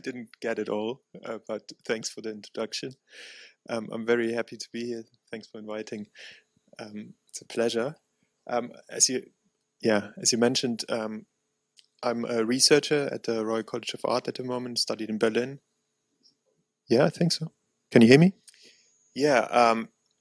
didn't get it all, but thanks for the introduction. I'm very happy to be here. Thanks for inviting. It's a pleasure. As you mentioned, I'm a researcher at the Royal College of Art at the moment, studied in Berlin. Yeah, I think so. Can you hear me? Yeah,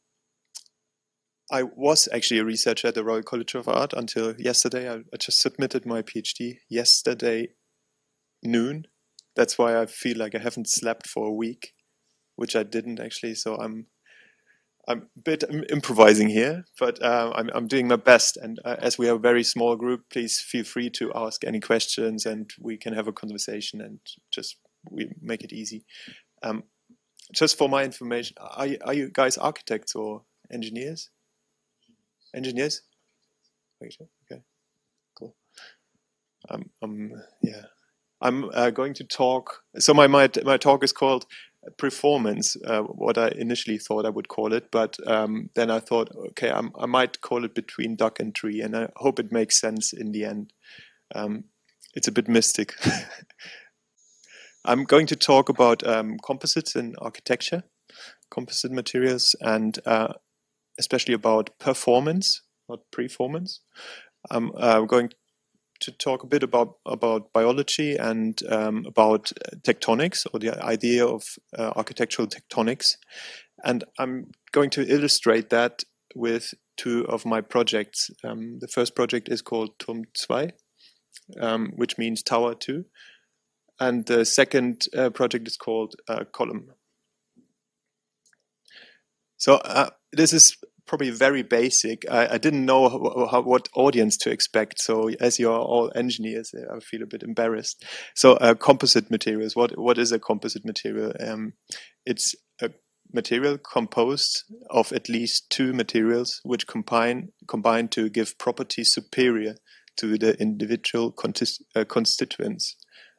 I was actually a researcher at the Royal College of Art until yesterday. I just submitted my PhD yesterday noon. That's why I feel like I haven't slept for a week, which I didn't actually. So I'm a bit improvising here, but I'm doing my best. And as we are a very small group, please feel free to ask any questions, and we can have a conversation and just we make it easy. Just for my information, are you guys architects or engineers? Engineers? Okay, cool. Yeah. I'm going to talk. So my talk is called Performance. What I initially thought I would call it, but then I thought, okay, I might call it Between Duck and Tree, and I hope it makes sense in the end. It's a bit mystic. I'm going to talk about composites in architecture, composite materials, and especially about performance, not performance. I'm going to talk a bit about biology and about tectonics, or the idea of architectural tectonics. And I'm going to illustrate that with two of my projects. The first project is called Turm 2, which means Tower 2. And the second project is called Column. So this is probably very basic. I didn't know what audience to expect. So as you are all engineers, I feel a bit embarrassed. So composite materials. What is a composite material? It's a material composed of at least two materials which combine to give properties superior to the individual constituents.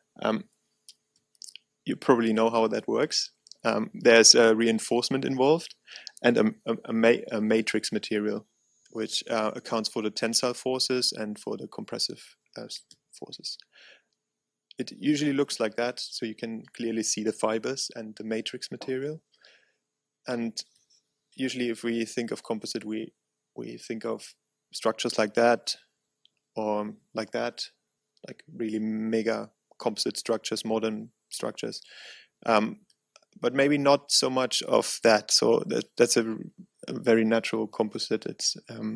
You probably know how that works. There's a reinforcement involved and a matrix material, which accounts for the tensile forces and for the compressive forces. It usually looks like that, so you can clearly see the fibers and the matrix material. And usually if we think of composite, we think of structures like that, or like that, like really mega composite structures, modern structures. But maybe not so much of that. So that's a very natural composite. It's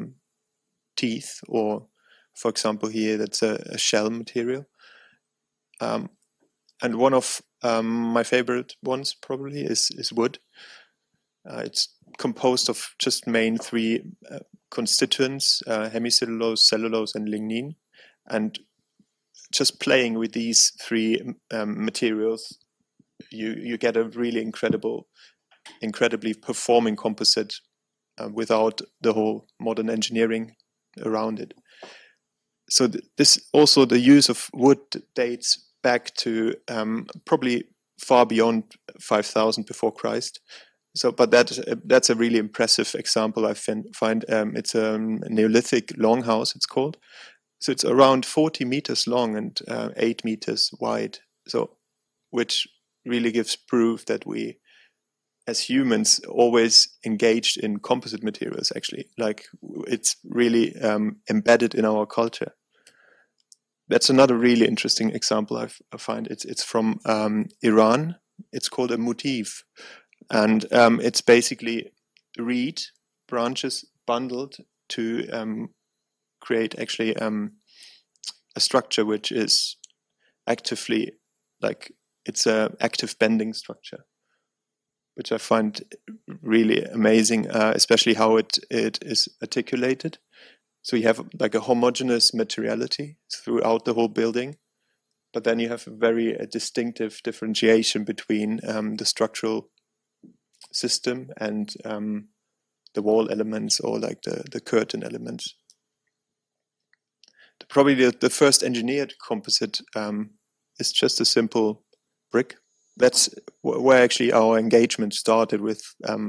teeth, or for example here, that's a shell material. And one of my favorite ones probably is wood. It's composed of just main three constituents, hemicellulose, cellulose, and lignin. And just playing with these three materials, you get a really incredibly performing composite without the whole modern engineering around it. So this also, the use of wood dates back to probably far beyond 5000 before Christ. So, but that's a really impressive example. I find it's a Neolithic longhouse, it's called. So it's around 40 meters long and 8 meters wide. So, which really gives proof that we, as humans, always engaged in composite materials, actually. Like, it's really embedded in our culture. That's another really interesting example I find. It's from Iran. It's called a motif. And it's basically reed branches bundled to create actually a structure which is actively, like, it's a active bending structure, which I find really amazing, especially how it is articulated. So you have like a homogeneous materiality throughout the whole building, but then you have a very distinctive differentiation between the structural system and the wall elements, or like the curtain elements. Probably the first engineered composite is just a simple brick. That's where actually our engagement started, with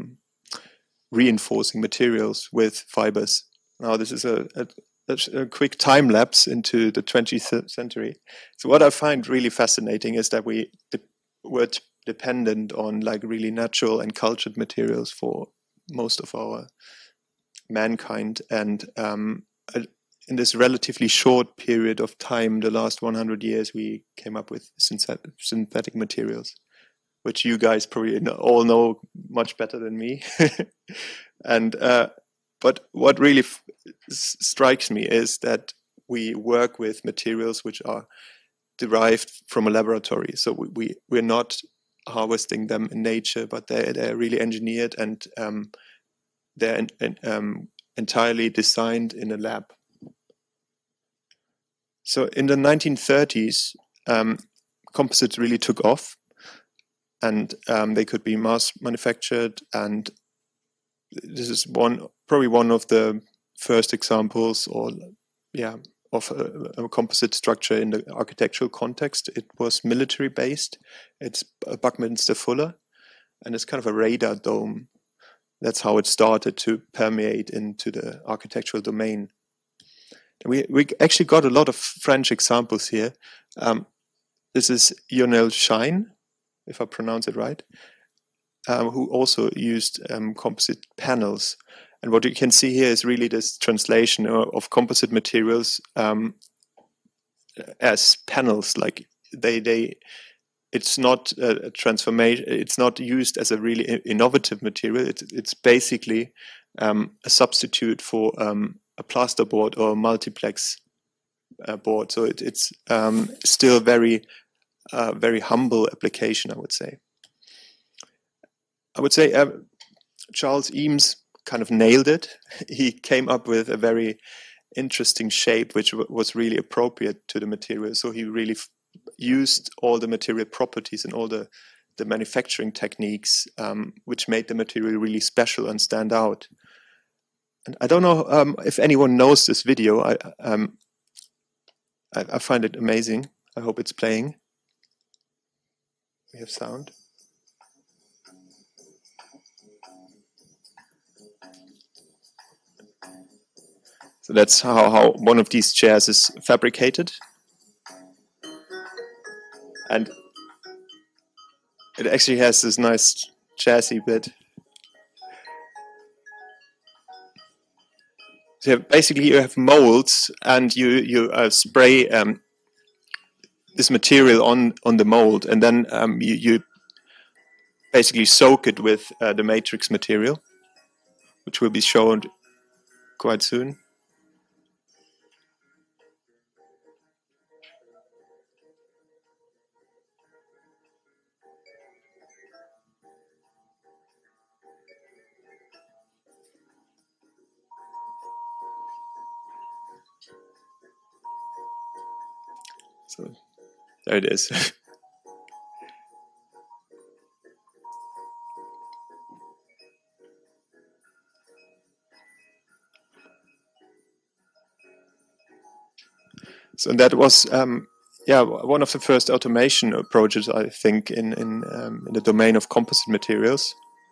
reinforcing materials with fibers. Now this is a quick time lapse into the 20th century. So what I find really fascinating is that were dependent on like really natural and cultured materials for most of our mankind, and in this relatively short period of time, the last 100 years, we came up with synthetic materials, which you guys probably all know much better than me. And but what really strikes me is that we work with materials which are derived from a laboratory. So we're not harvesting them in nature, but they're really engineered, and they're entirely designed in a lab. So in the 1930s, composites really took off, and they could be mass manufactured, and this is probably one of the first examples, of a composite structure in the architectural context. It was military based. It's a Buckminster Fuller, and it's kind of a radar dome. That's how it started to permeate into the architectural domain. We actually got a lot of French examples here. This is Lionel Schein, if I pronounce it right, who also used composite panels. And what you can see here is really this translation of composite materials as panels. Like it's not a transformation. It's not used as a really innovative material. It's basically a substitute for a plasterboard or a multiplex board. So it's still very humble application, I would say. Charles Eames kind of nailed it. He came up with a very interesting shape which was really appropriate to the material. So he really used all the material properties and all the manufacturing techniques which made the material really special and stand out. And I don't know if anyone knows this video. I find it amazing. I hope it's playing. We have sound. So that's how one of these chairs is fabricated. And it actually has this nice chassis bit. So basically you have molds, and you spray this material on the mold, and then you basically soak it with the matrix material, which will be shown quite soon. So there it is. So that was one of the first automation approaches, I think, in the domain of composite materials.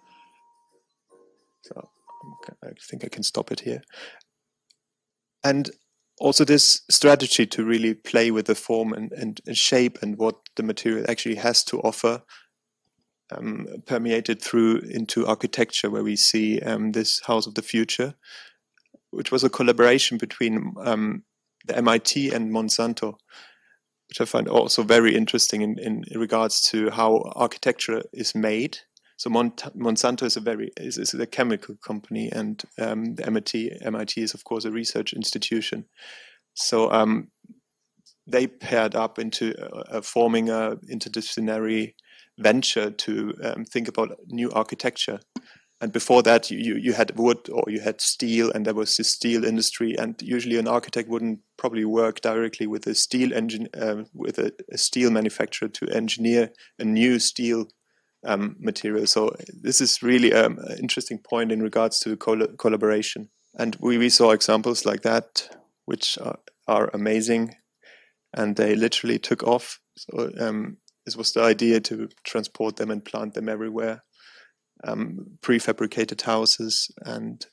So I think I can stop it here. And also this strategy to really play with the form and shape and what the material actually has to offer permeated through into architecture, where we see this House of the Future, which was a collaboration between the MIT and Monsanto, which I find also very interesting in regards to how architecture is made. So Monsanto is a chemical company, and the MIT is of course a research institution. So they paired up into forming a interdisciplinary venture to think about new architecture. And before that, you had wood or you had steel, and there was this steel industry. And usually, an architect wouldn't probably work directly with a steel engine, with a steel manufacturer to engineer a new steel material. So this is really an interesting point in regards to collaboration. And we saw examples like that, which are amazing, and they literally took off. So this was the idea, to transport them and plant them everywhere. Prefabricated houses, and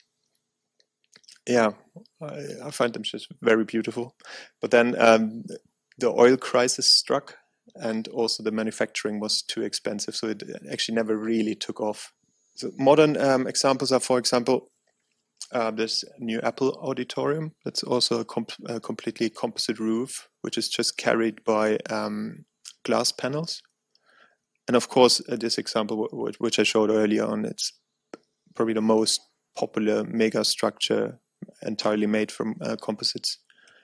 I find them just very beautiful. But then the oil crisis struck, and also the manufacturing was too expensive, so it actually never really took off. So modern examples are, for example, this new Apple auditorium. That's also a completely composite roof, which is just carried by glass panels. And of course, this example, which I showed earlier on, it's probably the most popular mega structure entirely made from composites.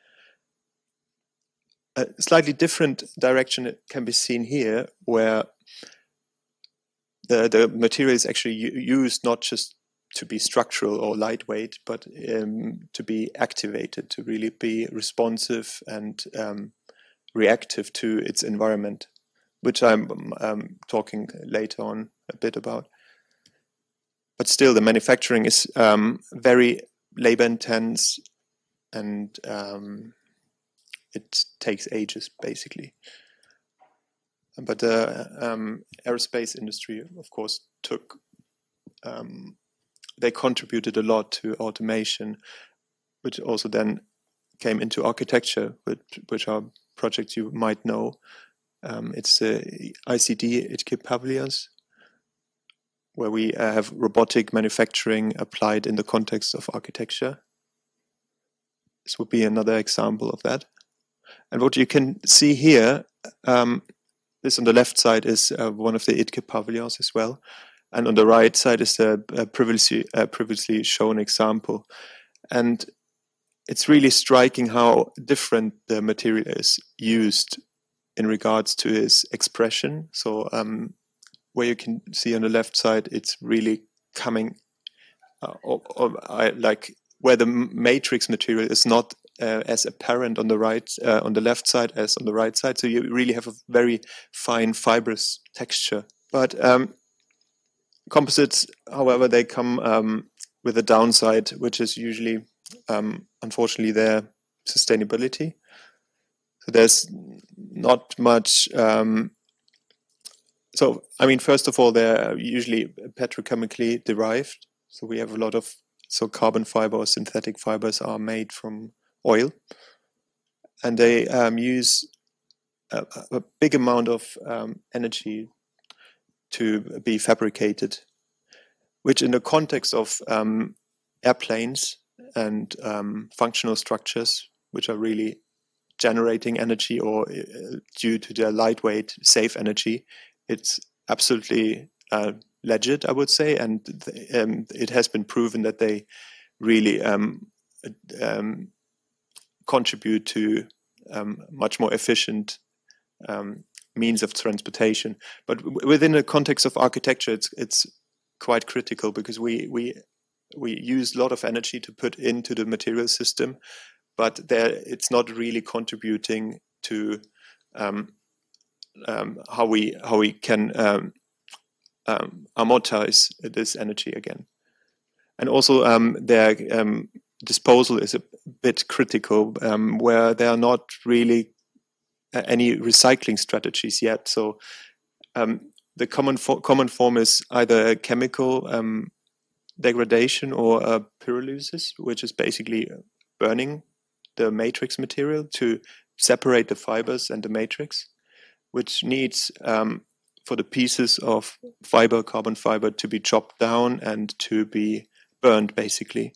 A slightly different direction can be seen here, where the material is actually used not just to be structural or lightweight, but to be activated, to really be responsive and reactive to its environment, which I'm talking later on a bit about. But still, the manufacturing is very labor intense, and it takes ages, basically. But the aerospace industry, of course, they contributed a lot to automation, which also then came into architecture, which are projects you might know. It's ICD ITKE Pavlias, where we have robotic manufacturing applied in the context of architecture. This would be another example of that. And what you can see here, this on the left side is one of the ITKE Pavilions as well. And on the right side is a previously shown example. And it's really striking how different the material is used in regards to its expression. So where you can see on the left side, it's really coming, like where the matrix material is not as apparent on the right, on the left side as on the right side. So you really have a very fine fibrous texture. But composites, however, they come with a downside, which is usually, unfortunately, their sustainability. So there's not much. So, I mean, first of all, they're usually petrochemically derived. So we have a lot of, so carbon fiber or synthetic fibers are made from oil. And they use a big amount of energy to be fabricated, which in the context of airplanes and functional structures, which are really generating energy or due to their lightweight, safe energy, it's absolutely legit, I would say, and it has been proven that they really contribute to much more efficient means of transportation. But within the context of architecture, it's quite critical, because we use a lot of energy to put into the material system, but it's not really contributing to how we can amortize this energy again. And also their disposal is a bit critical, where there are not really any recycling strategies yet. So the common form is either a chemical degradation or a pyrolysis, which is basically burning the matrix material to separate the fibers and the matrix, which needs for the pieces of carbon fiber to be chopped down and to be burned, basically.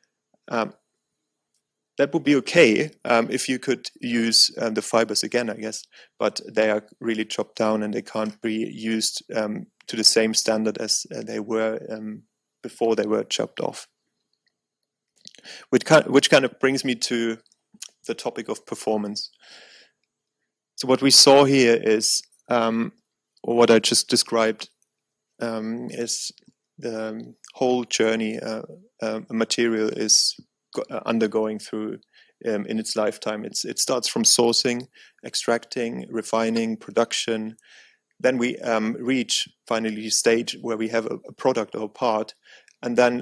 That would be okay if you could use the fibers again, I guess, but they are really chopped down and they can't be used to the same standard as they were before they were chopped off. Which kind of brings me to the topic of performance. So what we saw here is, or what I just described, is the whole journey a material is undergoing through in its lifetime. It starts from sourcing, extracting, refining, production. Then we reach finally a stage where we have a product or a part, and then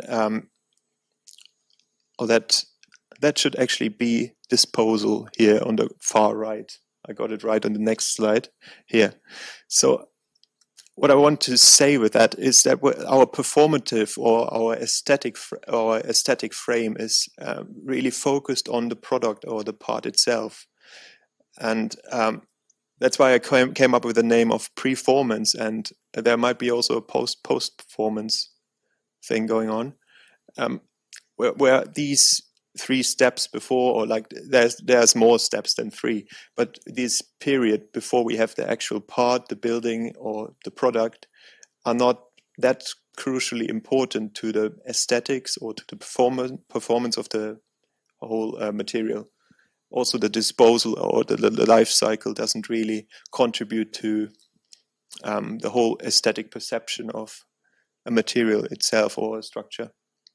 that should actually be disposal here on the far right. I got it right on the next slide here. So what I want to say with that is that our performative or our aesthetic frame is really focused on the product or the part itself, and that's why I came up with the name of preformance, and there might be also a post-performance thing going on, where these 3 steps before, or like there's more steps than 3, but this period before we have the actual part, the building or the product, are not that crucially important to the aesthetics or to the performance of the whole material. Also, the disposal or the life cycle doesn't really contribute to the whole aesthetic perception of a material itself or a structure.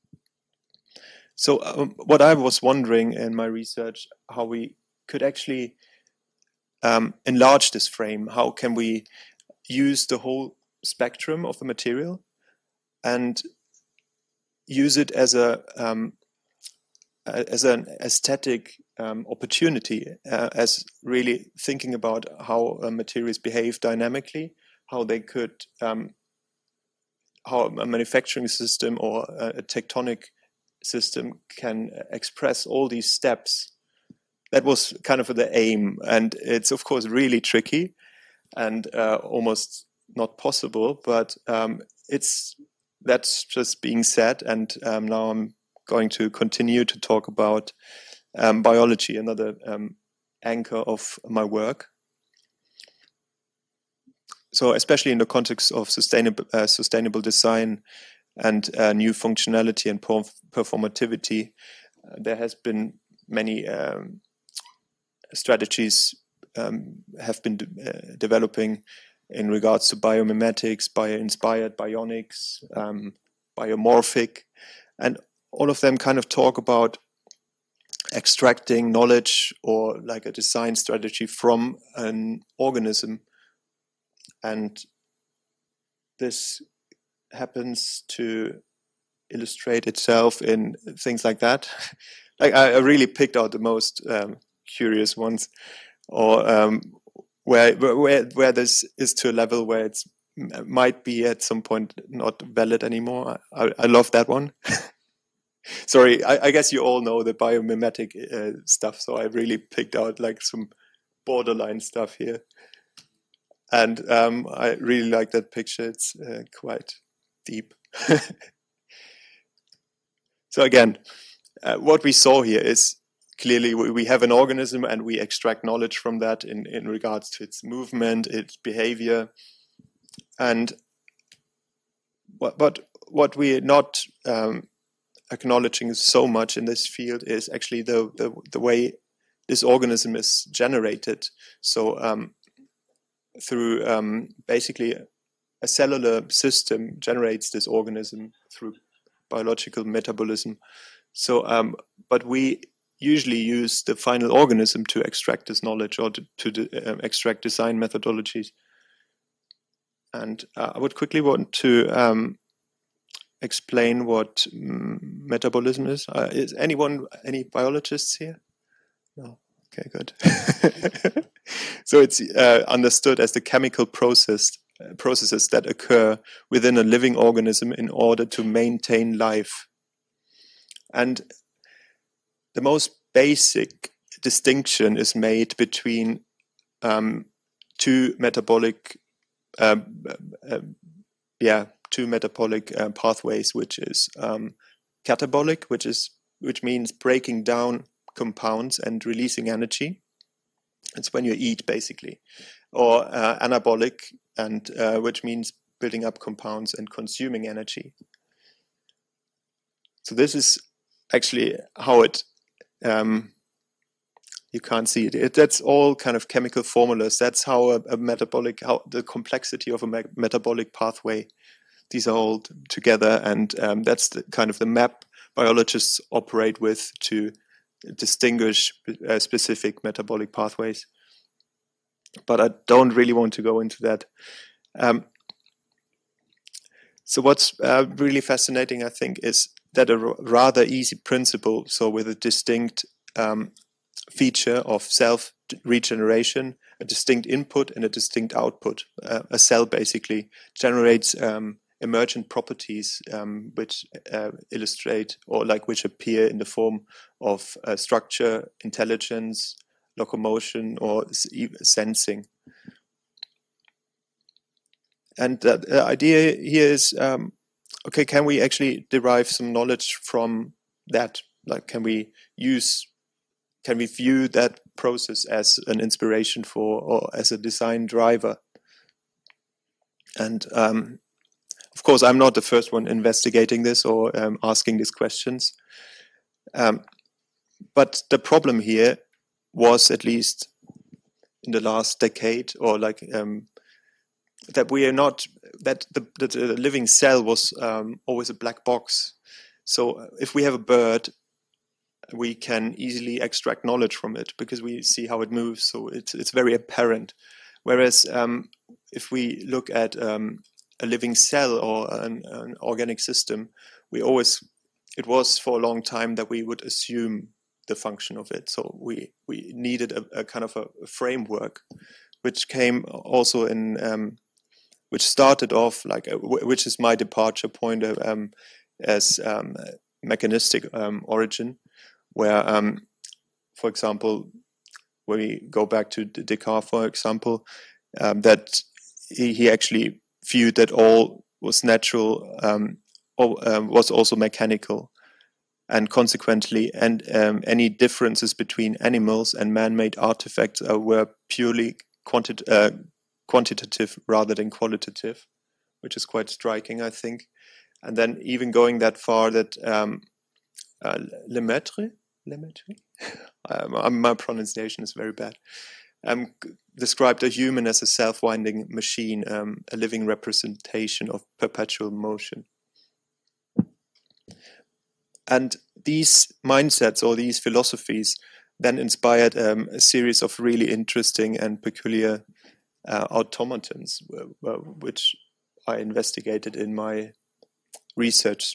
So what I was wondering in my research, how we could actually enlarge this frame. How can we use the whole spectrum of the material and use it as an aesthetic opportunity, as really thinking about how materials behave dynamically, how they could, how a manufacturing system or a tectonic system can express all these steps. That was kind of the aim, and it's of course really tricky and almost not possible, but that's just being said, and now I'm going to continue to talk about biology, another anchor of my work. So especially in the context of sustainable design and new functionality and performativity, there has been many strategies have been developing in regards to biomimetics, bio-inspired, bionics, biomorphic, and all of them kind of talk about extracting knowledge or like a design strategy from an organism. And this happens to illustrate itself in things like that. Like I really picked out the most curious ones, or where this is to a level where it might be at some point not valid anymore. I love that one. Sorry, I guess you all know the biomimetic stuff, so I really picked out like some borderline stuff here. And I really like that picture. It's quite deep. So again, what we saw here is clearly we have an organism and we extract knowledge from that in regards to its movement, its behavior. And what we're not acknowledging so much in this field is actually the way this organism is generated. So through basically a cellular system generates this organism through biological metabolism. So, but we usually use the final organism to extract this knowledge or to extract design methodologies. And I would quickly want to explain what metabolism is. Is anyone, any biologists here? No. Okay, good. So it's understood as the chemical processes that occur within a living organism in order to maintain life. And the most basic distinction is made between two metabolic pathways, which is catabolic, which means breaking down compounds and releasing energy. It's when you eat, basically. Or anabolic, and which means building up compounds and consuming energy. So this is actually how it you can't see it. That's all kind of chemical formulas. That's how how the complexity of a metabolic pathway, these are all together, and that's the kind of the map biologists operate with to distinguish specific metabolic pathways. But I don't really want to go into that. So what's really fascinating, I think, is that a rather easy principle, so with a distinct feature of self-regeneration, a distinct input and a distinct output. A cell basically generates emergent properties which illustrate or which appear in the form of structure, intelligence, locomotion, or sensing. And the idea here is, okay, can we actually derive some knowledge from that? Like, can we view that process as an inspiration for, or as a design driver? And of course, I'm not the first one investigating this or asking these questions. But the problem here was, at least in the last decade, or like that we are not, that the living cell was always a black box. So if we have a bird, we can easily extract knowledge from it because we see how it moves. So it's very apparent. Whereas if we look at a living cell or an organic system, it was for a long time that we would assume the function of it. So we needed a kind of a framework, which came also in, which started off like, which is my departure point as mechanistic origin, where, for example, when we go back to Descartes, for example, that he actually viewed that all was natural, was also mechanical, and consequently, and any differences between animals and man-made artifacts were purely quantitative rather than qualitative, which is quite striking, I think. And then even going that far that Lemaitre, my pronunciation is very bad, described a human as a self-winding machine, a living representation of perpetual motion. And these mindsets or these philosophies then inspired a series of really interesting and peculiar automatons, which I investigated in my research.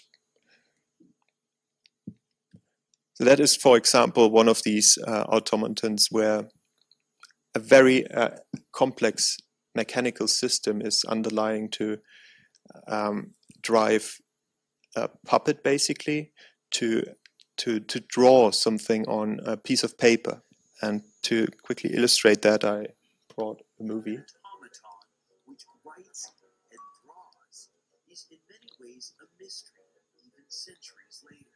So that is, for example, one of these automatons where a very complex mechanical system is underlying to drive a puppet, basically, to draw something on a piece of paper. And to quickly illustrate that, I brought a movie. Automaton, which writes and draws, is in many ways a mystery, even centuries later.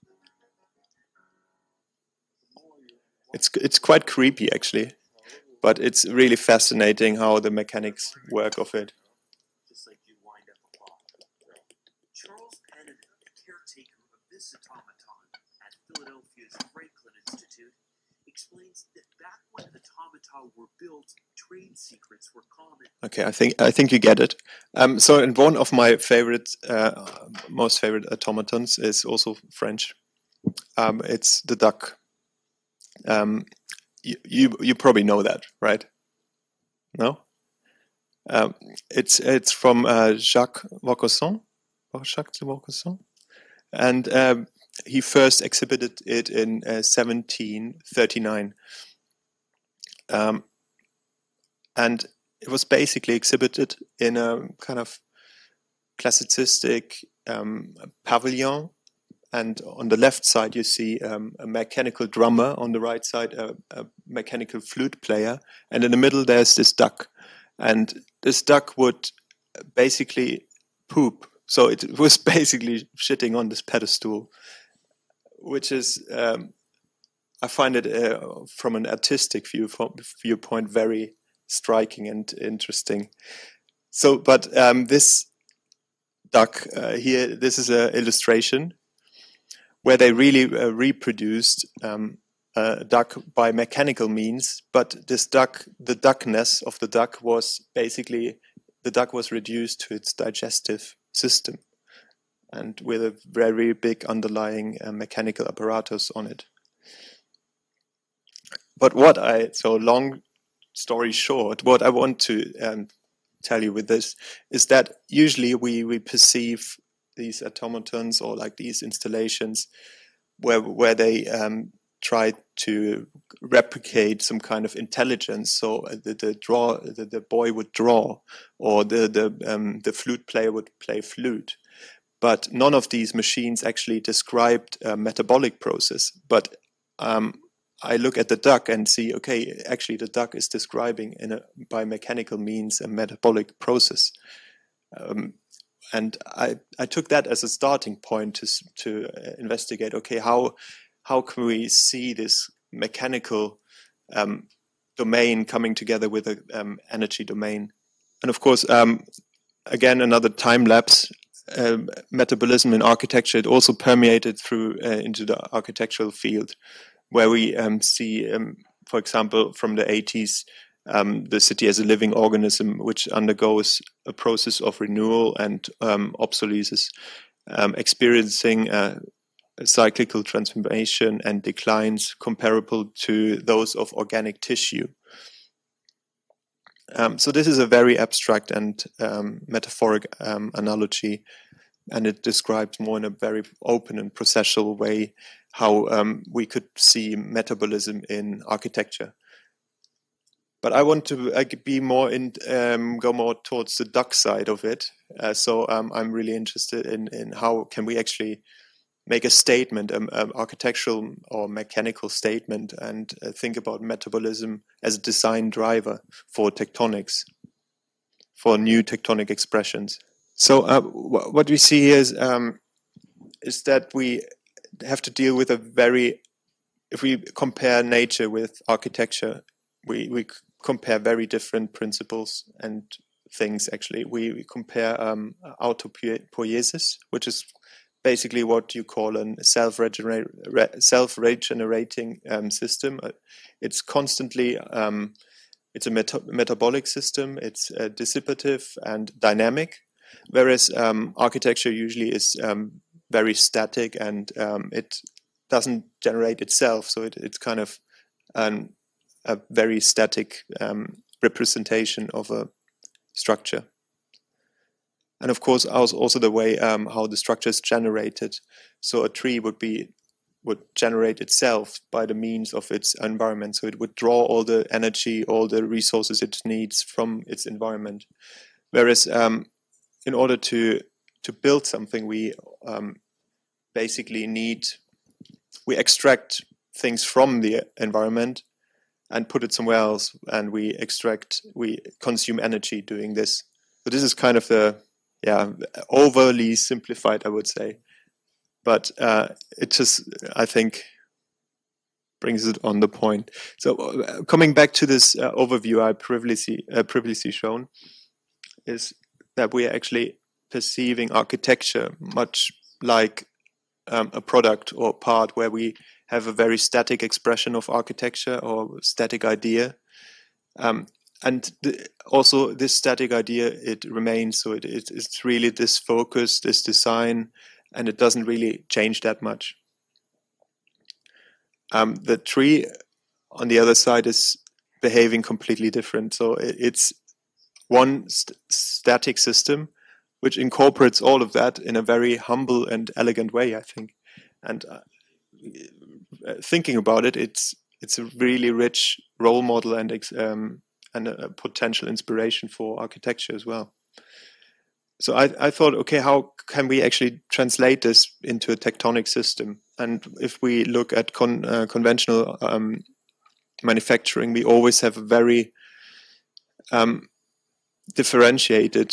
It's quite creepy, actually, but it's really fascinating how the mechanics work of it. Just like you wind up a clock. Charles Penniman, the caretaker of this automaton at Philadelphia's Franklin Institute, explains that back when automata were built, trade secrets were common. Okay, I think you get it. So, and one of my most favorite automatons is also French. It's the duck. You probably know that, right? No? It's from Jacques Vaucanson, and he first exhibited it in 1739, and it was basically exhibited in a kind of classicistic pavilion. And on the left side, you see a mechanical drummer. On the right side, a mechanical flute player. And in the middle, there's this duck. And this duck would basically poop. So it was basically shitting on this pedestal, which is, I find it from an artistic viewpoint very striking and interesting. So, but this duck here, this is an illustration where they really reproduced a duck by mechanical means, but this duck, the duckness of the duck was basically, the duck was reduced to its digestive system and with a very big underlying mechanical apparatus on it. But so long story short, what I want to tell you with this is that usually we perceive these automatons or like these installations where they try to replicate some kind of intelligence. So the boy would draw, or the flute player would play flute. But none of these machines actually described a metabolic process. But I look at the duck and see, okay, actually the duck is describing by mechanical means a metabolic process. And I took that as a starting point to investigate. Okay, how can we see this mechanical domain coming together with a energy domain? And of course, again, another time lapse. Metabolism in architecture, it also permeated through into the architectural field, where we see, for example, from the 80s, the city as a living organism which undergoes a process of renewal and obsolescence, experiencing a cyclical transformation and declines comparable to those of organic tissue. So this is a very abstract and metaphoric analogy, and it describes more in a very open and processual way how we could see metabolism in architecture. But I want to be more go more towards the duck side of it. So I'm really interested in how can we actually make a statement, an architectural or mechanical statement, and think about metabolism as a design driver for tectonics, for new tectonic expressions. So what we see here is that we have to deal with if we compare nature with architecture, we compare very different principles and things. Actually, we compare autopoiesis, which is basically what you call a self-regenerating system. It's constantly, it's a metabolic system, it's dissipative and dynamic, whereas architecture usually is very static and it doesn't generate itself, so it's kind of a very static representation of a structure. And of course, also the way how the structure is generated. So a tree would generate itself by the means of its environment. So it would draw all the energy, all the resources it needs from its environment. Whereas in order to build something, we basically we extract things from the environment and put it somewhere else, and we consume energy doing this. So this is kind of overly simplified, I would say, but it just, I think, brings it on the point. So coming back to this overview I previously shown, is that we are actually perceiving architecture much like a product or part where we have a very static expression of architecture or static idea. And also this static idea, it remains, so it's really this focus, this design, and it doesn't really change that much. The tree, on the other side, is behaving completely different. So it's one static system which incorporates all of that in a very humble and elegant way, I think. And thinking about it, it's a really rich role model and a potential inspiration for architecture as well. So I thought, okay, how can we actually translate this into a tectonic system? And if we look at conventional manufacturing, we always have a very differentiated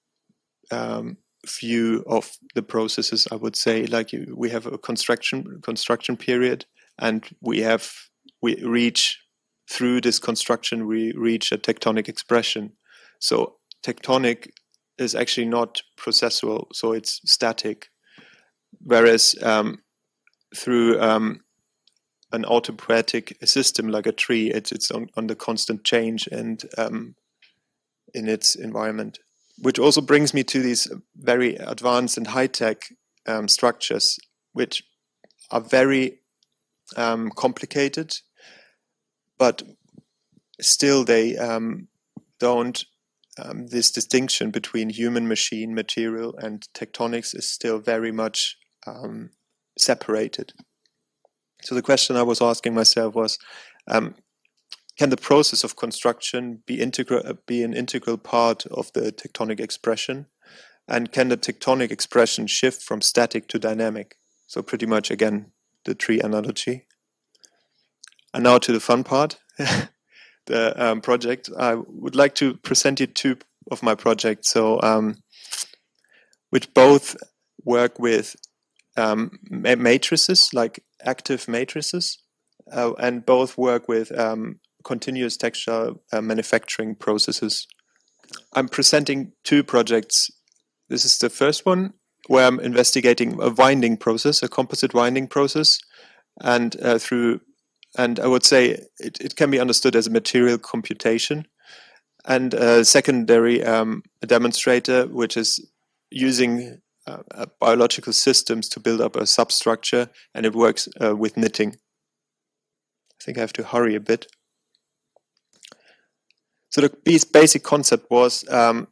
view of the processes, I would say. Like we have a construction period, and we reach through this construction, we reach a tectonic expression. So tectonic is actually not processual, so it's static. Whereas through an autopoietic system like a tree, it's on the constant change and in its environment. Which also brings me to these very advanced and high-tech structures, which are very complicated, but still they don't. This distinction between human, machine, material, and tectonics is still very much separated. So the question I was asking myself was, can the process of construction be an integral part of the tectonic expression? And can the tectonic expression shift from static to dynamic? So pretty much, again, the tree analogy. And now to the fun part, the project. I would like to present you two of my project. So which both work with matrices, like active matrices, and both work with continuous textile manufacturing processes. I'm presenting two projects. This is the first one where I'm investigating a winding process, a composite winding process, and and I would say it can be understood as a material computation. And a secondary demonstrator, which is using biological systems to build up a substructure, and it works with knitting. I think I have to hurry a bit. So the basic concept was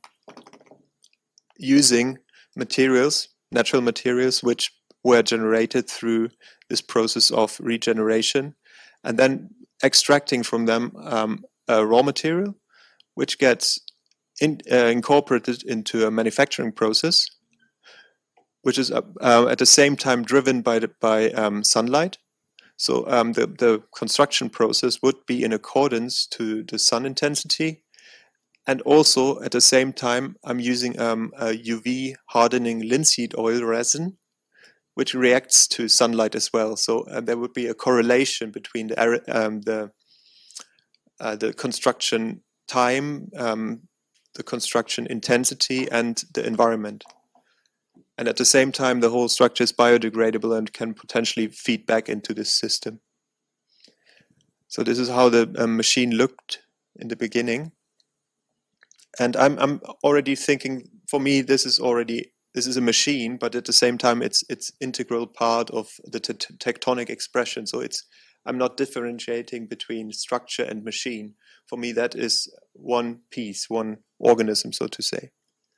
using materials, natural materials, which were generated through this process of regeneration, and then extracting from them a raw material, which gets incorporated into a manufacturing process, which is at the same time driven by sunlight. So the construction process would be in accordance to the sun intensity. And also at the same time, I'm using a UV hardening linseed oil resin, which reacts to sunlight as well. So there would be a correlation between the construction time, the construction intensity, and the environment. And at the same time, the whole structure is biodegradable and can potentially feed back into this system. So this is how the machine looked in the beginning. And I'm already thinking, for me, this is a machine, but at the same time, it's integral part of the tectonic expression. So I'm not differentiating between structure and machine. For me, that is one piece, one organism, so to say.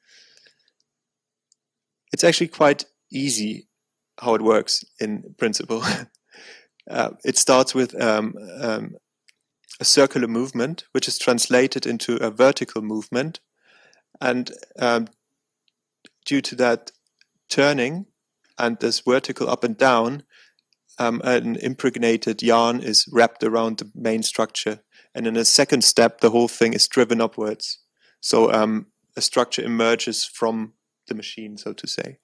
It's actually quite easy how it works in principle. It starts with a circular movement, which is translated into a vertical movement. And due to that turning and this vertical up and down, an impregnated yarn is wrapped around the main structure. And in a second step, the whole thing is driven upwards. So a structure emerges from the machine, so to say.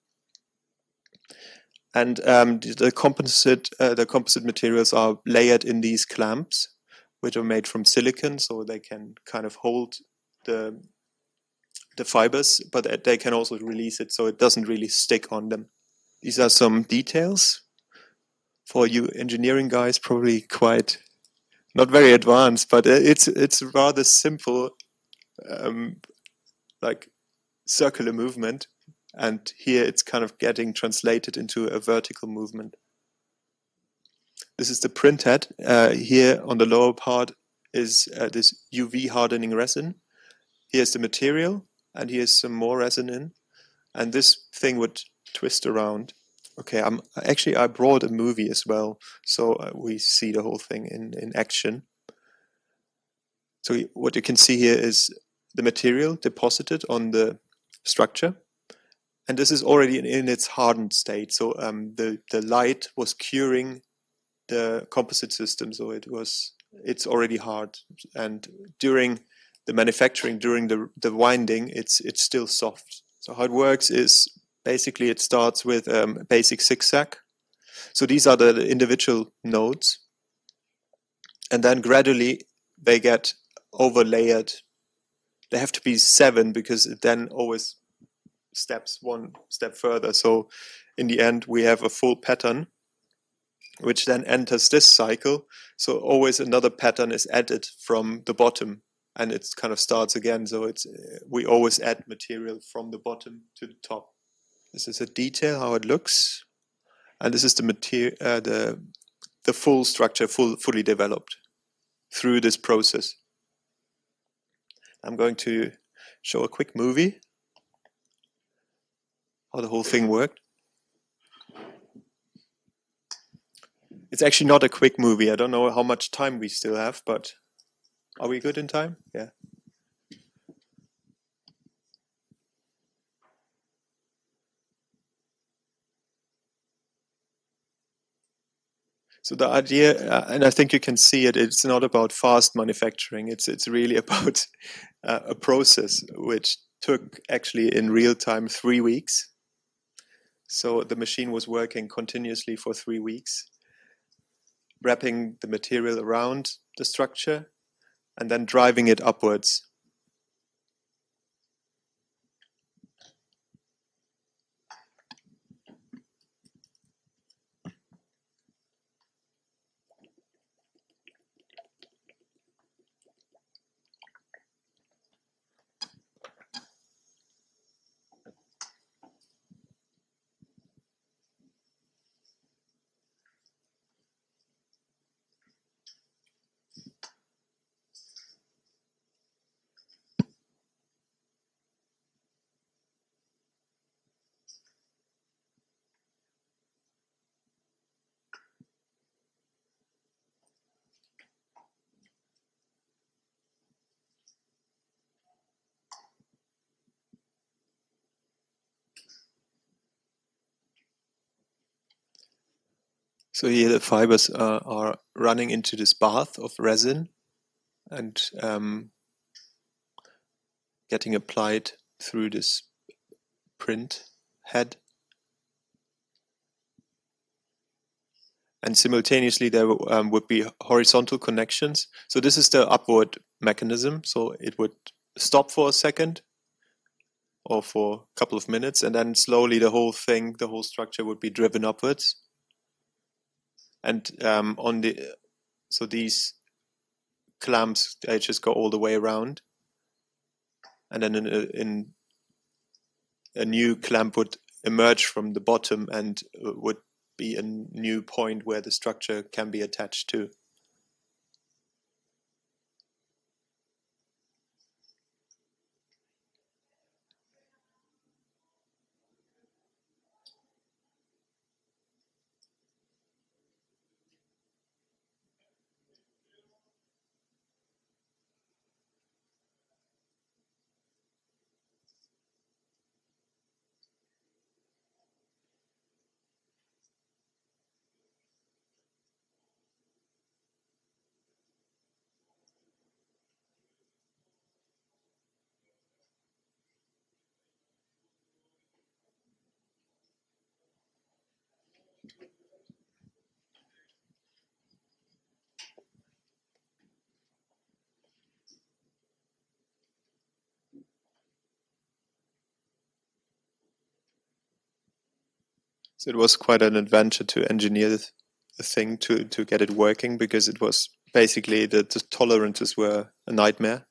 And the composite materials are layered in these clamps, which are made from silicon, so they can kind of hold the fibers, but they can also release it, so it doesn't really stick on them. These are some details. For you engineering guys, probably quite not very advanced, but it's rather simple, like circular movement, and here it's kind of getting translated into a vertical movement. This is the printhead. Here on the lower part is this UV hardening resin. Here's the material, and here's some more resin in, and this thing would twist around. Okay, I brought a movie as well, so we see the whole thing in action. So what you can see here is the material deposited on the structure, and this is already in its hardened state. So the light was curing the composite system, so it's already hard. And during the manufacturing, during the winding, it's still soft. So how it works is basically it starts with a basic zigzag. So these are the individual nodes, and then gradually they get overlayered. They have to be 7 because it then always steps one step further. So in the end, we have a full pattern, which then enters this cycle. So always another pattern is added from the bottom, and it kind of starts again. So we always add material from the bottom to the top. This is a detail how it looks, and this is the material, the full structure, fully developed through this process. I'm going to show a quick movie how the whole thing worked. It's actually not a quick movie. I don't know how much time we still have, but are we good in time? Yeah. So the idea, and I think you can see it, it's not about fast manufacturing. It's really about a process which took actually in real time 3 weeks. So the machine was working continuously for 3 weeks, wrapping the material around the structure and then driving it upwards. So here the fibers are running into this bath of resin and getting applied through this print head. And simultaneously there would be horizontal connections. So this is the upward mechanism. So it would stop for a second or for a couple of minutes, and then slowly the whole structure would be driven upwards. And so these clamps, they just go all the way around, and then in a new clamp would emerge from the bottom and would be a new point where the structure can be attached to. So it was quite an adventure to engineer the thing to get it working, because it was basically the tolerances were a nightmare.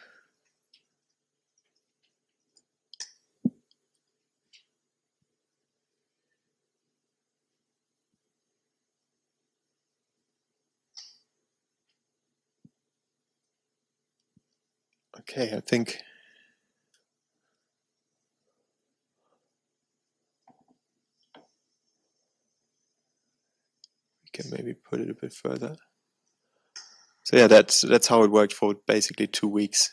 Okay, I think we can maybe put it a bit further. So yeah, that's how it worked for basically 2 weeks.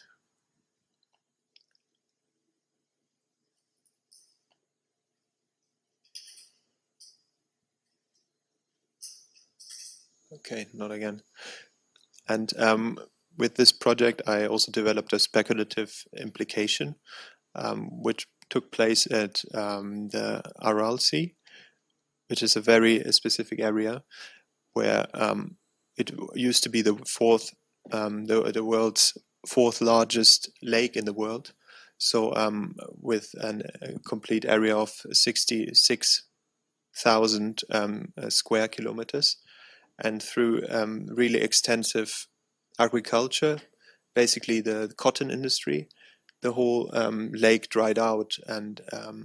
Okay, not again. And with this project, I also developed a speculative implication, which took place at the Aral Sea, which is a very specific area where it used to be the world's fourth largest lake in the world. So with a complete area of 66,000 square kilometers, and through really extensive agriculture, basically the cotton industry, the whole lake dried out, and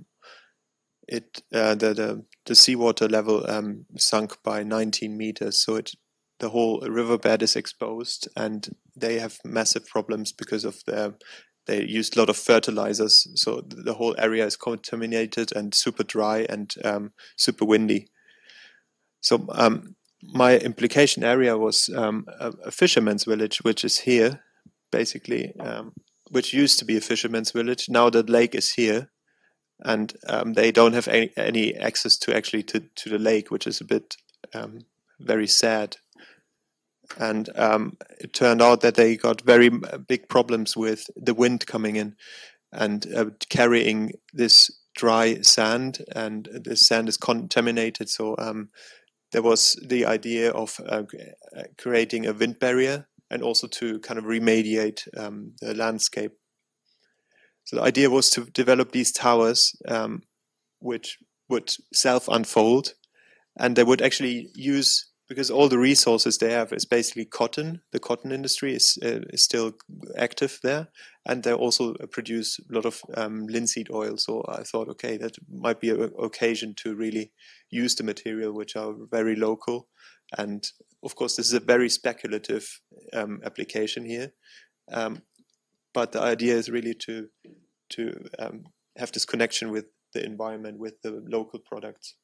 the seawater level sunk by 19 meters. So the whole riverbed is exposed, and they have massive problems because of they used a lot of fertilizers. So the whole area is contaminated and super dry and super windy. So my implication area was a fisherman's village, which is here, basically, which used to be a fisherman's village. Now the lake is here, and they don't have any access to the lake, which is a bit very sad. And it turned out that they got very big problems with the wind coming in and carrying this dry sand, and the sand is contaminated. So there was the idea of creating a wind barrier and also to kind of remediate the landscape. So the idea was to develop these towers which would self-unfold, and they would actually use, because all the resources they have is basically cotton. The cotton industry is still active there, and they also produce a lot of linseed oil. So I thought, okay, that might be an occasion to really use the material, which are very local. And of course, this is a very speculative application here. But the idea is really to have this connection with the environment, with the local products,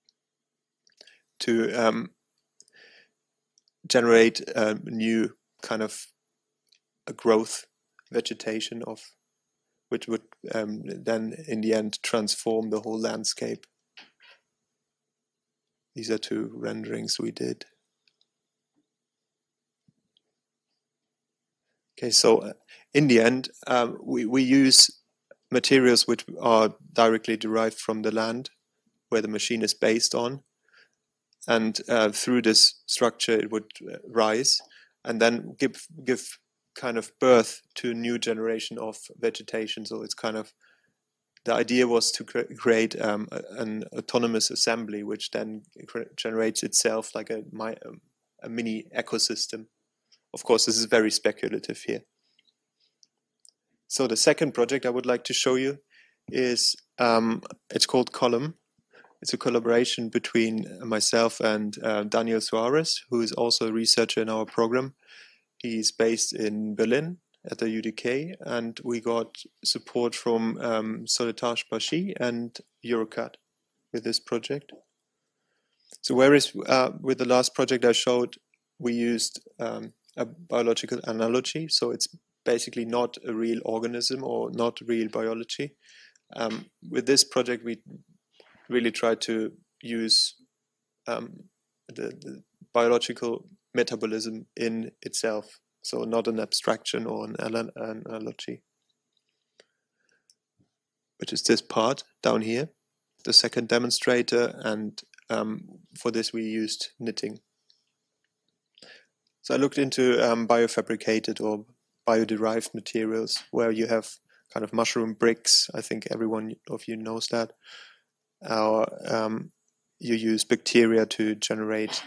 to generate a new kind of a growth vegetation of which would then in the end transform the whole landscape. These are two renderings we did. Okay, so in the end, we use materials which are directly derived from the land where the machine is based on. And through this structure, it would rise and then give kind of birth to a new generation of vegetation. So it's kind of, the idea was to create an autonomous assembly, which then generates itself like a mini ecosystem. Of course, this is very speculative here. So the second project I would like to show you is, it's called Column. It's a collaboration between myself and Daniel Suarez, who is also a researcher in our program. He's based in Berlin at the UDK, and we got support from Soletage Bashi and Eurocad with this project. So whereas with the last project I showed, we used a biological analogy, so it's basically not a real organism or not real biology. With this project, we really try to use the biological metabolism in itself, so not an abstraction or an analogy, which is this part down here, the second demonstrator, and for this we used knitting. So I looked into biofabricated or bio-derived materials, where you have kind of mushroom bricks. I think everyone of you knows that. Or you use bacteria to generate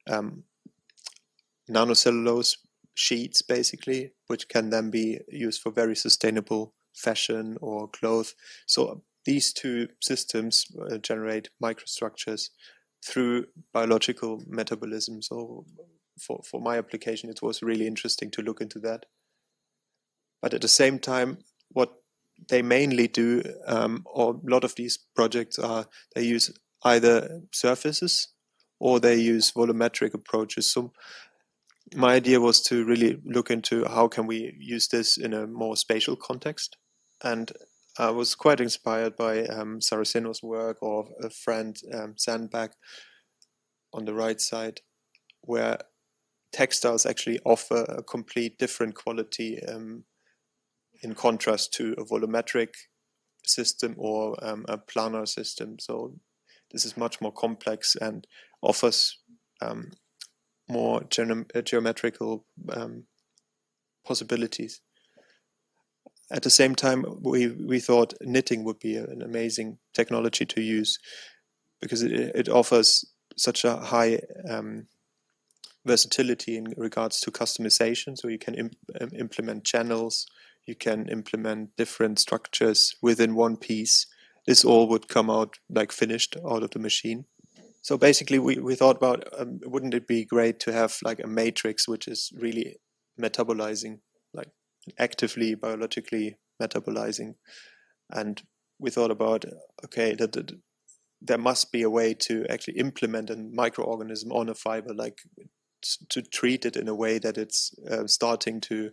nanocellulose sheets, basically, which can then be used for very sustainable fashion or clothes. So these two systems generate microstructures through biological metabolism. So for my application, it was really interesting to look into that. But at the same time, what they mainly do, or a lot of these projects are, they use either surfaces or they use volumetric approaches. So my idea was to really look into how can we use this in a more spatial context. And I was quite inspired by Saraceno's work, or a friend, Sandbag, on the right side, where textiles actually offer a complete different quality in contrast to a volumetric system or a planar system. So this is much more complex and offers more geometrical possibilities. At the same time, we thought knitting would be an amazing technology to use, because it offers such a high versatility in regards to customization. So you can implement channels, you can implement different structures within one piece. This all would come out like finished out of the machine. So basically we thought about, wouldn't it be great to have like a matrix which is really metabolizing, like actively biologically metabolizing. And we thought about, okay, that there must be a way to actually implement a microorganism on a fiber, like to treat it in a way that it's starting to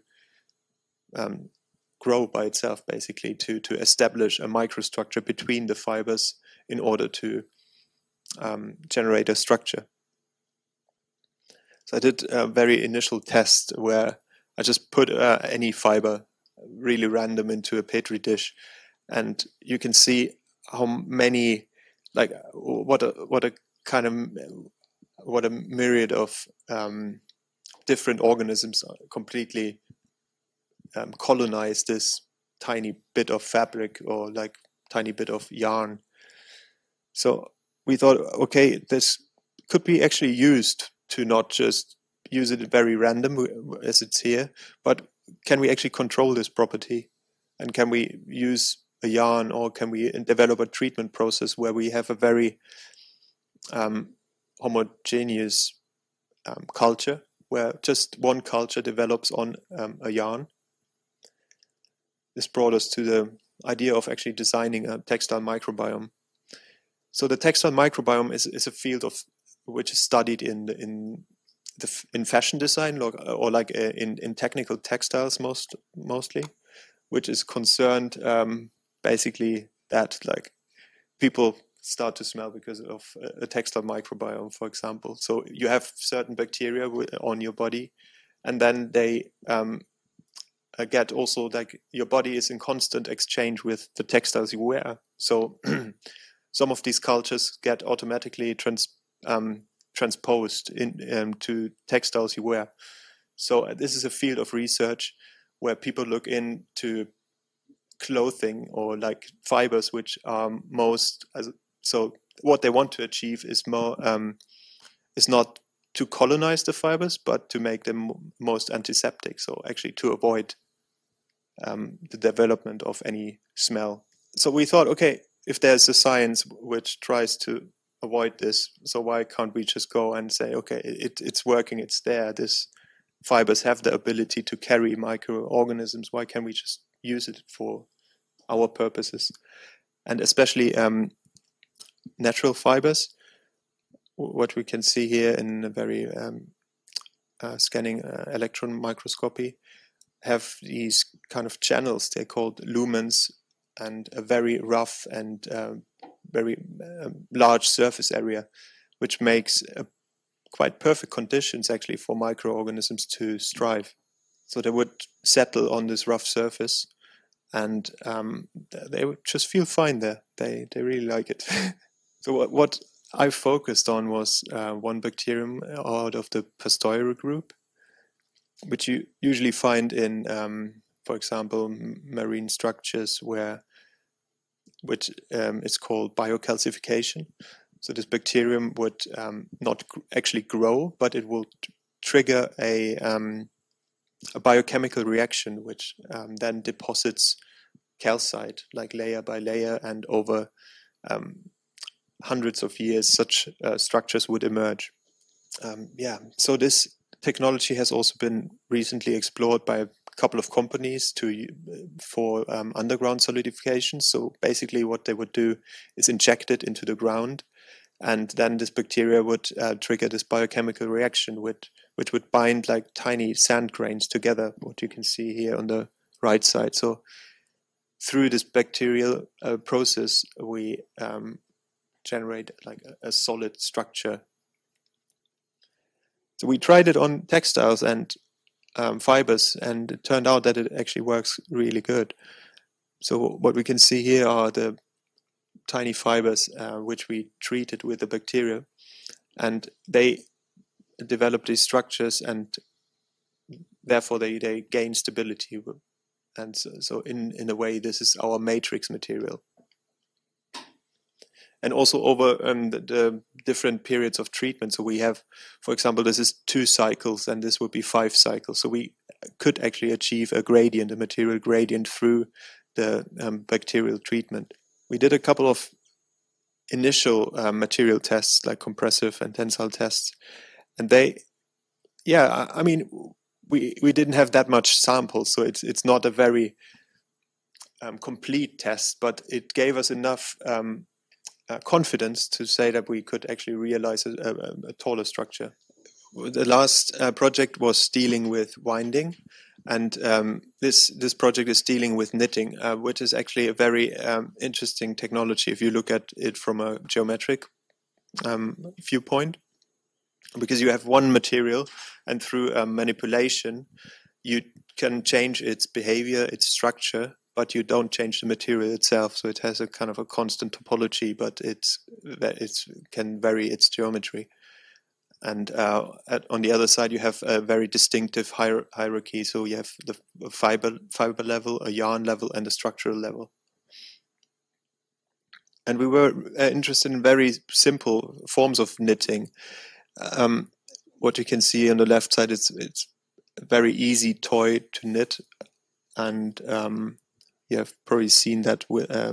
grow by itself, basically, to establish a microstructure between the fibers in order to generate a structure. So I did a very initial test where I just put any fiber really random into a petri dish, and you can see how many, like what a kind of what a myriad of different organisms completely colonize this tiny bit of fabric or like tiny bit of yarn. So we thought, okay, this could be actually used to not just use it very random as it's here, but can we actually control this property? And can we use a yarn, or can we develop a treatment process where we have a very homogeneous culture, where just one culture develops on a yarn? This brought us to the idea of actually designing a textile microbiome. So the textile microbiome is a field of which is studied in fashion design, or like in technical textiles mostly, which is concerned basically that like people start to smell because of a textile microbiome, for example. So you have certain bacteria on your body, and then they get also like your body is in constant exchange with the textiles you wear. So some of these cultures get automatically transposed to textiles you wear. So this is a field of research where people look into clothing or like fibers which are most. So what they want to achieve is more is not to colonize the fibers, but to make them most antiseptic. So actually to avoid the development of any smell. So we thought, okay, if there's a science which tries to avoid this, so why can't we just go and say, okay, it's working, it's there. These fibers have the ability to carry microorganisms. Why can't we just use it for our purposes? And especially natural fibers, what we can see here in a very scanning electron microscopy, have these kind of channels. They're called lumens, and a very rough and very large surface area, which makes quite perfect conditions actually for microorganisms to strive. So they would settle on this rough surface, and they would just feel fine there. They really like it. So what I focused on was one bacterium out of the Pasteure group, which you usually find in, for example, marine structures which is called biocalcification. So this bacterium would not actually grow, but it will trigger a biochemical reaction, which then deposits calcite, like layer by layer, and over hundreds of years, such structures would emerge. So this technology has also been recently explored by a couple of companies for underground solidification. So basically what they would do is inject it into the ground, and then this bacteria would trigger this biochemical reaction which would bind like tiny sand grains together, what you can see here on the right side. So through this bacterial process, we generate like a solid structure. So we tried it on textiles and fibers, and it turned out that it actually works really good. So what we can see here are the tiny fibers which we treated with the bacteria, and they develop these structures, and therefore they gain stability. And so in a way, this is our matrix material. And also over the different periods of treatment. So we have, for example, this is 2 cycles, and this would be 5 cycles. So we could actually achieve a gradient, a material gradient, through the bacterial treatment. We did a couple of initial material tests, like compressive and tensile tests, and I mean, we didn't have that much samples, so it's not a very complete test, but it gave us enough confidence to say that we could actually realize a taller structure. The last project was dealing with winding, and this project is dealing with knitting, which is actually a very interesting technology if you look at it from a geometric viewpoint. because you have one material, and through manipulation, you can change its behavior, its structure, but you don't change the material itself. So it has a kind of a constant topology, but it can vary its geometry. And on the other side, you have a very distinctive hierarchy. So you have the fiber level, a yarn level, and a structural level. And we were interested in very simple forms of knitting. What you can see on the left side, it's a very easy toy to knit, and you have probably seen that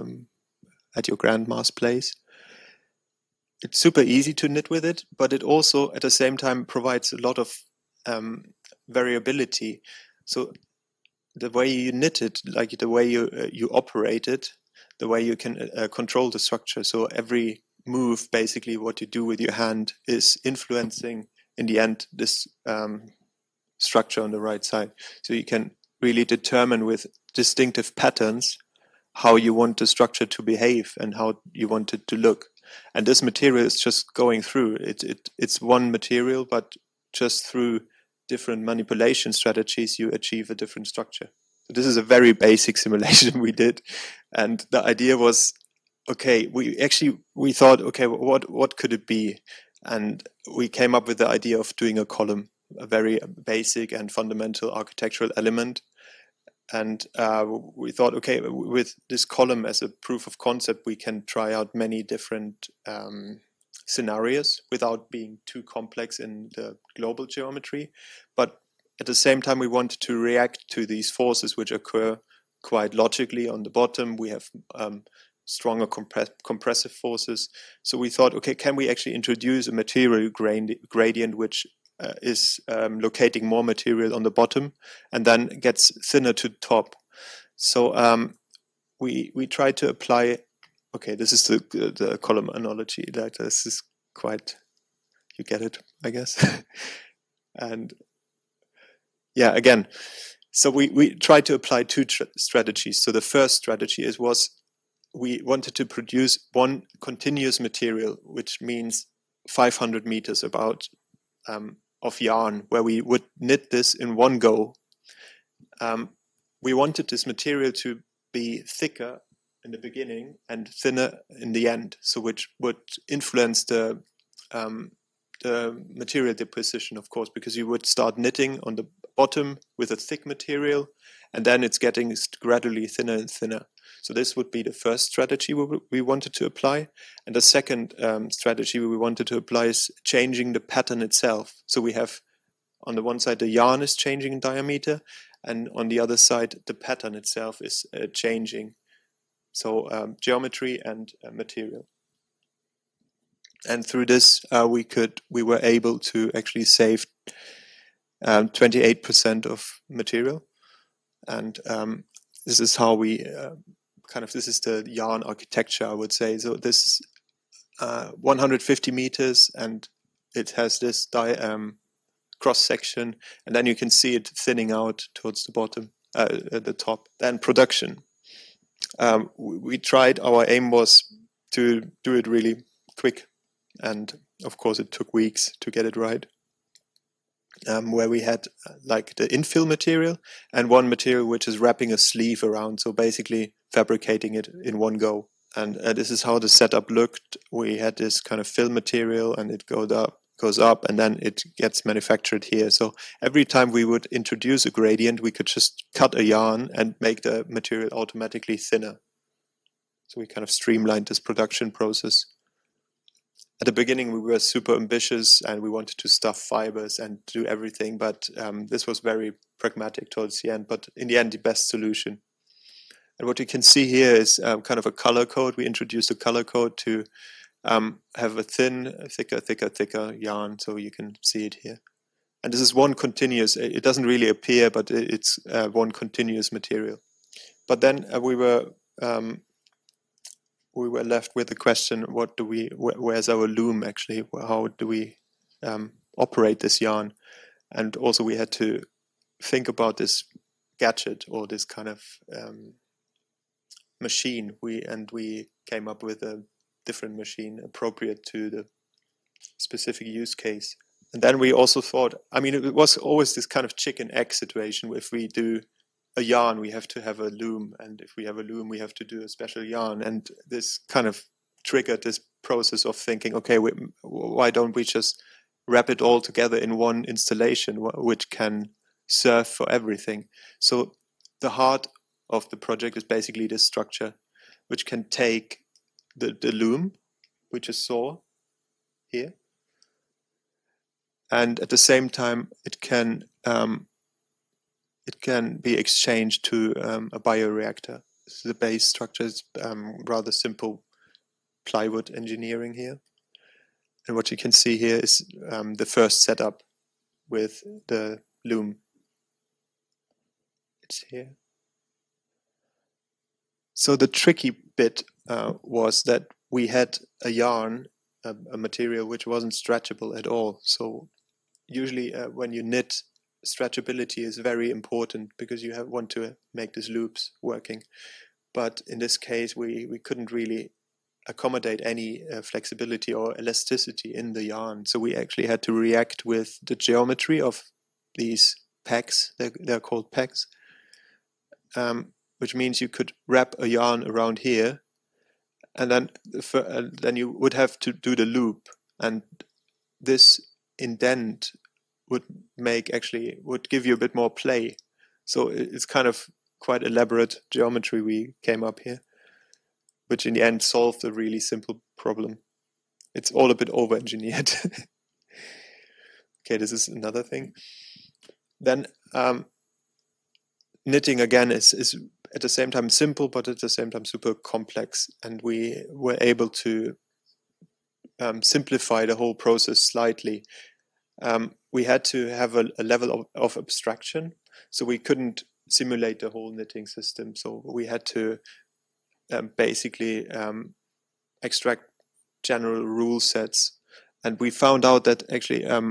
at your grandma's place. It's super easy to knit with it, but it also at the same time provides a lot of variability. So the way you knit it, like the way you operate it, the way you can control the structure. So every move, basically what you do with your hand, is influencing in the end this structure on the right side. So you can really determine with distinctive patterns how you want the structure to behave and how you want it to look. And this material is just going through. It's one material, but just through different manipulation strategies, you achieve a different structure. So this is a very basic simulation we did. And the idea was, okay, we thought, okay, what could it be? And we came up with the idea of doing a column, a very basic and fundamental architectural element. And we thought, okay, with this column as a proof of concept, we can try out many different scenarios without being too complex in the global geometry. But at the same time, we wanted to react to these forces which occur quite logically on the bottom. We have stronger compressive forces. So we thought, okay, can we actually introduce a material gradient which is locating more material on the bottom and then gets thinner to the top. So we try to apply. Okay, this is the column analogy. Like this is quite, you get it, I guess. And yeah, again, so we tried to apply two strategies. So the first strategy was we wanted to produce one continuous material, which means 500 meters about. Of yarn, where we would knit this in one go. We wanted this material to be thicker in the beginning and thinner in the end, so which would influence the material deposition, of course, because you would start knitting on the bottom with a thick material, and then it's getting gradually thinner and thinner. So this would be the first strategy we wanted to apply. And the second strategy we wanted to apply is changing the pattern itself. So we have on the one side the yarn is changing in diameter, and on the other side the pattern itself is changing. So geometry and material. And through this we were able to actually save 28% of material. And this is how we this is the yarn architecture, I would say. So this 150 meters, and it has this cross section, and then you can see it thinning out towards the bottom, at the top. Then production. We tried. Our aim was to do it really quick, and of course it took weeks to get it right. Where we had like the infill material and one material which is wrapping a sleeve around, so basically fabricating it in one go. And this is how the setup looked. We had this kind of fill material, and it goes up, and then it gets manufactured here. So every time we would introduce a gradient, we could just cut a yarn and make the material automatically thinner. So we kind of streamlined this production process. At the beginning, we were super ambitious and we wanted to stuff fibers and do everything, but this was very pragmatic towards the end, but in the end, the best solution. And what you can see here is kind of a color code. We introduced a color code to have a thicker yarn, so you can see it here. And this is one continuous, it doesn't really appear, but it's one continuous material. But then we were left with the question, where's our loom actually? How do we operate this yarn? And also we had to think about this gadget or this kind of machine. We came up with a different machine appropriate to the specific use case. And then we also thought, I mean, it was always this kind of chicken egg situation. If we do a yarn, we have to have a loom, and if we have a loom, we have to do a special yarn. And this kind of triggered this process of thinking, okay, why don't we just wrap it all together in one installation, which can serve for everything? So the heart of the project is basically this structure, which can take the loom, we just saw here, and at the same time it can be exchanged to a bioreactor. So the base structure is rather simple plywood engineering here. And what you can see here is the first setup with the loom. It's here. So the tricky bit was that we had a yarn, a material which wasn't stretchable at all. So usually when you knit, stretchability is very important because you want to make these loops working. But in this case, we couldn't really accommodate any flexibility or elasticity in the yarn. So we actually had to react with the geometry of these pegs. They're called pegs, which means you could wrap a yarn around here, and then you would have to do the loop, and this indent would give you a bit more play. So it's kind of quite elaborate geometry we came up here, which in the end solved a really simple problem. It's all a bit over-engineered. Okay, this is another thing. Then knitting again is at the same time simple, but at the same time super complex. And we were able to simplify the whole process slightly. We had to have a level of abstraction, so we couldn't simulate the whole knitting system. So we had to basically extract general rule sets, and we found out that actually a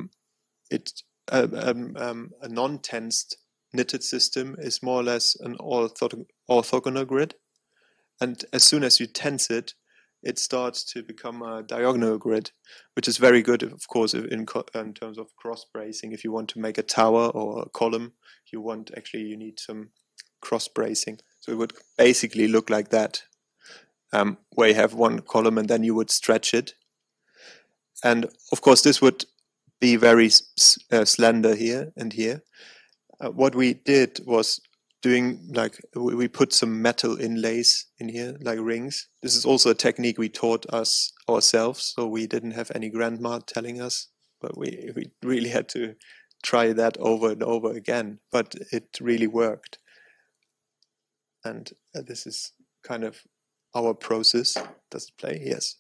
non-tensed knitted system is more or less an orthogonal grid, and as soon as you tense it, it starts to become a diagonal grid, which is very good, of course, in terms of cross bracing. If you want to make a tower or a column, you need some cross bracing. So it would basically look like that, where you have one column and then you would stretch it. And of course, this would be very slender here and here. What we did was we put some metal inlays in here, like rings. This is also a technique we taught us ourselves, so we didn't have any grandma telling us, but we really had to try that over and over again, but it really worked. And this is kind of our process. Does it play? Yes.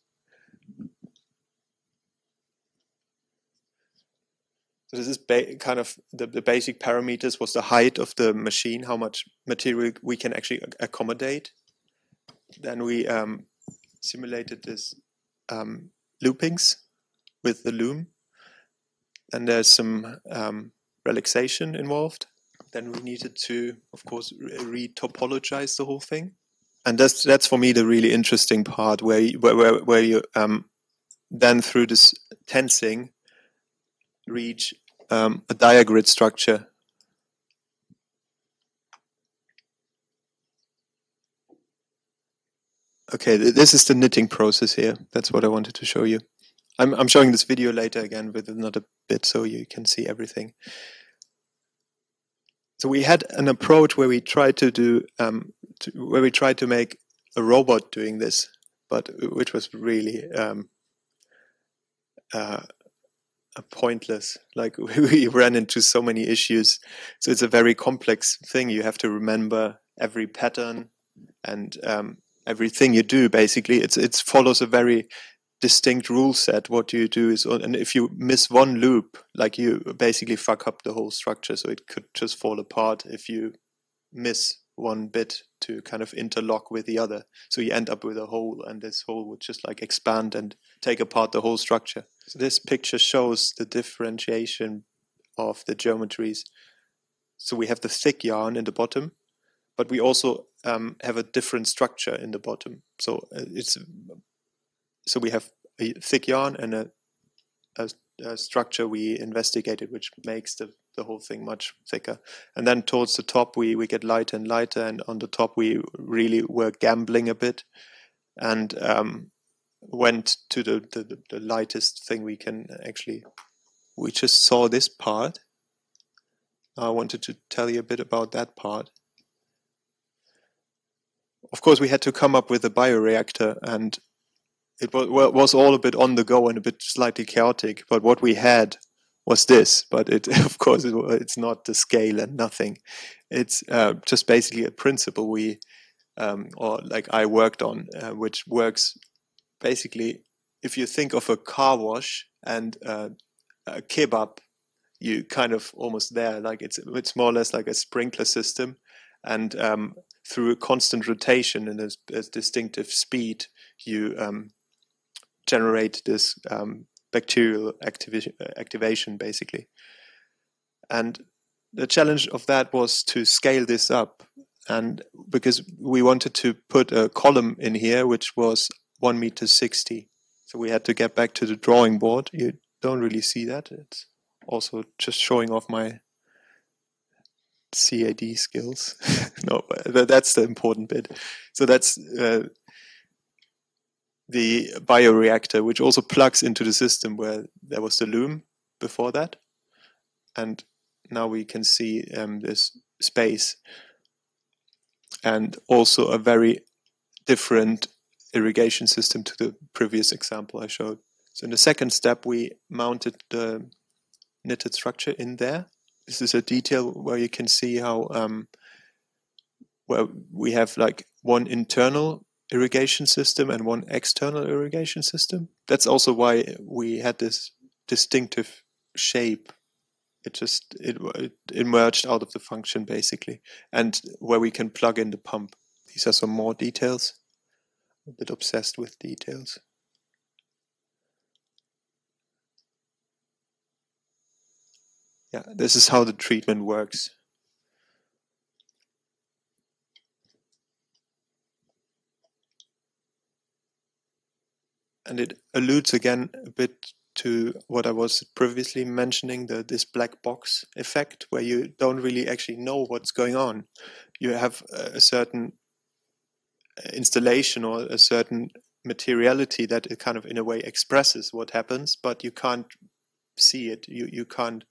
So this is kind of the basic parameters was the height of the machine, how much material we can actually accommodate. Then we simulated this loopings with the loom, and there's some relaxation involved. Then we needed to, of course, re-topologize the whole thing, and that's for me the really interesting part, where you then through this tensing reach a diagrid structure. Okay, this is the knitting process here. That's what I wanted to show you. I'm showing this video later again with another bit so you can see everything. So we had an approach where we tried to make a robot doing this, but which was really pointless. Like we ran into so many issues. So it's a very complex thing. You have to remember every pattern and everything you do. Basically, it follows a very distinct rule set. What you do is, and if you miss one loop, like you basically fuck up the whole structure. So it could just fall apart if you miss one bit to kind of interlock with the other. So you end up with a hole, and this hole would just like expand and take apart the whole structure. So this picture shows the differentiation of the geometries. So we have the thick yarn in the bottom, but we also have a different structure in the bottom. So we have a thick yarn and structure we investigated, which makes the whole thing much thicker. And then towards the top, we get lighter and lighter, and on the top we really were gambling a bit, and went to the lightest thing we can actually. We just saw this part. I wanted to tell you a bit about that part. Of course, we had to come up with a bioreactor, and it was all a bit on the go and a bit slightly chaotic. But what we had was this. But it, of course, it's not the scale and nothing. It's just basically a principle we, or like I worked on, which works basically. If you think of a car wash and a kebab, you kind of almost there. Like it's more or less like a sprinkler system, and through a constant rotation and a distinctive speed, you generate this bacterial activation, basically. And the challenge of that was to scale this up, and because we wanted to put a column in here which was 1 meter 60, so we had to get back to the drawing board. You don't really see that. It's also just showing off my CAD skills. No, but that's the important bit. So that's the bioreactor, which also plugs into the system where there was the loom before that. And now we can see this space, and also a very different irrigation system to the previous example I showed. So in the second step, we mounted the knitted structure in there. This is a detail where you can see how where we have like one internal irrigation system and one external irrigation system. That's also why we had this distinctive shape. It emerged out of the function, basically, and where we can plug in the pump. These are some more details. A bit obsessed with details. Yeah, this is how the treatment works. And it alludes again a bit to what I was previously mentioning, this black box effect, where you don't really actually know what's going on. You have a certain installation or a certain materiality that it kind of in a way expresses what happens, but you can't see it. You can't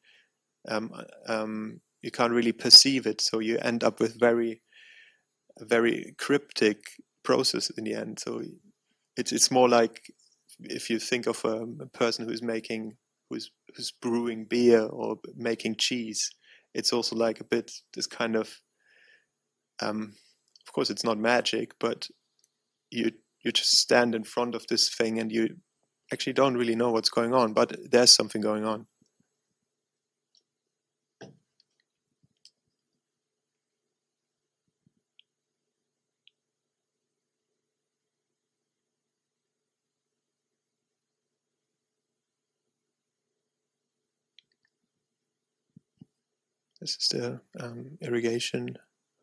really perceive it. So you end up with a very cryptic process in the end. So it's more like if you think of a person who's brewing beer or making cheese. It's also like a bit this kind of course it's not magic, but you just stand in front of this thing and you actually don't really know what's going on, but there's something going on. This is the irrigation.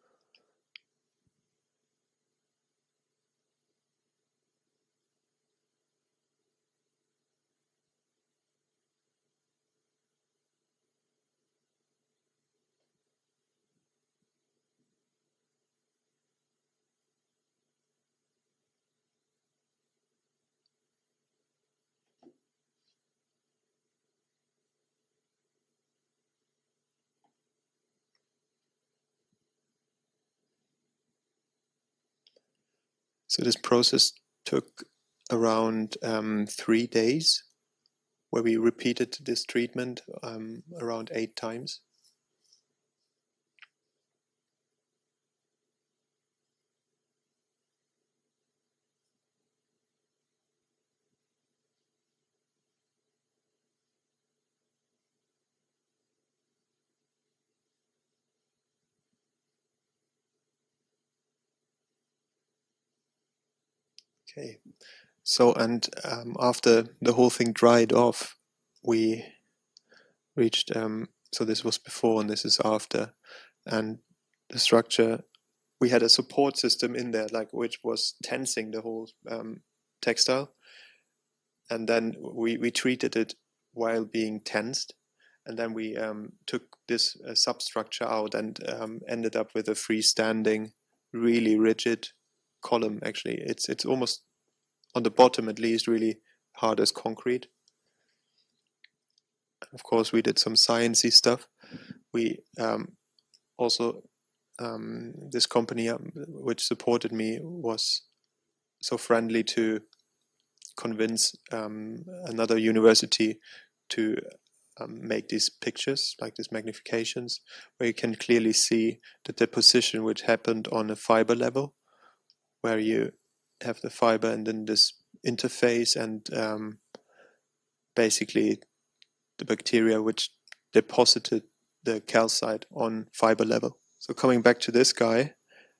So this process took around 3 days, where we repeated this treatment around 8 times. Okay, so and after the whole thing dried off, we reached, so this was before and this is after, and the structure, we had a support system in there, like which was tensing the whole textile, and then we treated it while being tensed. And then we took this substructure out and ended up with a freestanding, really rigid column. Actually, it's almost on the bottom, at least, really hard as concrete. Of course, we did some sciencey stuff. We also this company which supported me was so friendly to convince another university to make these pictures, like these magnifications, where you can clearly see the deposition which happened on a fiber level, where you have the fiber and then this interface and basically the bacteria which deposited the calcite on fiber level. So coming back to this guy,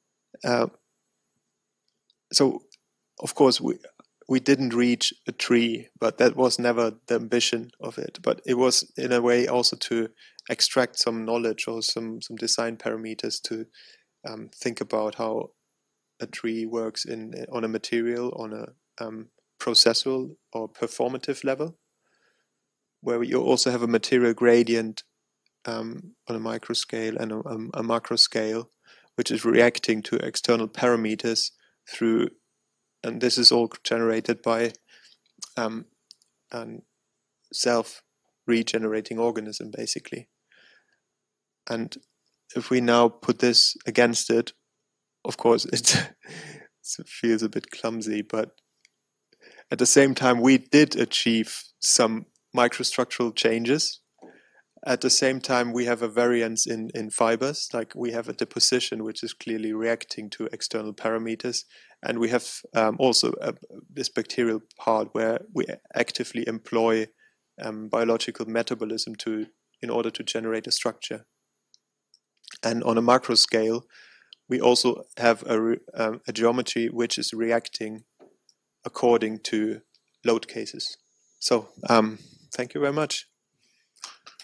so of course we didn't reach a tree, but that was never the ambition of it. But it was in a way also to extract some knowledge or some design parameters to think about how a tree works on a material, on a processual or performative level, where you also have a material gradient on a micro scale and a macro scale, which is reacting to external parameters through. And this is all generated by a self-regenerating organism, basically. And if we now put this against it, of course, it feels a bit clumsy, but at the same time, we did achieve some microstructural changes. At the same time, we have a variance in fibers, like we have a deposition which is clearly reacting to external parameters. And we have also this bacterial part where we actively employ biological metabolism in order to generate a structure. And on a macro scale, we also have a geometry which is reacting according to load cases. So thank you very much.